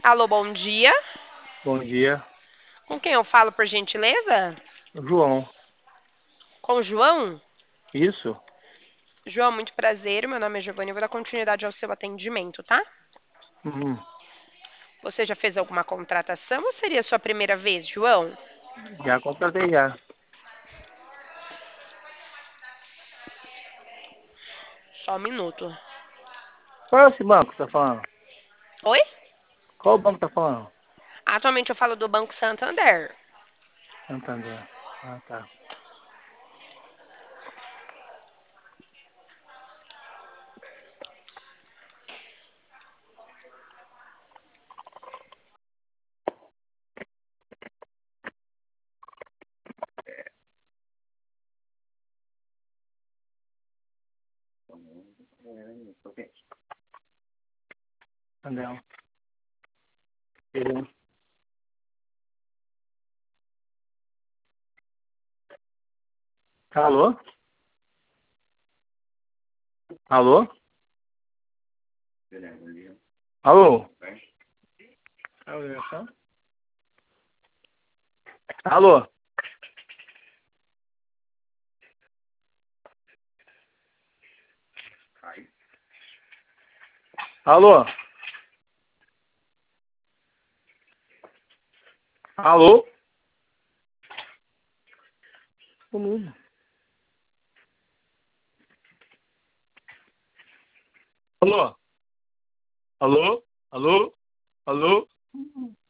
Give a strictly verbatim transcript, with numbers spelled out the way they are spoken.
Alô, bom dia. Bom dia, Com quem eu falo, por gentileza? João. Com o João? Isso? João, muito prazer. Meu nome é Giovanni. Eu vou dar continuidade ao seu atendimento, tá? Uhum. Você já fez alguma contratação ou seria a sua primeira vez, João? Já contratei já. Só um minuto. Qual é esse banco que tá falando? Oi? Qual banco tá falando? Atualmente eu falo do Banco Santander. Santander. Ah, tá. Santander. Beleza. Alô? Alô? Alô? É o ligação? Alô? Alô? Alô? Sumiu. Alô? Alô? Alô? Alô?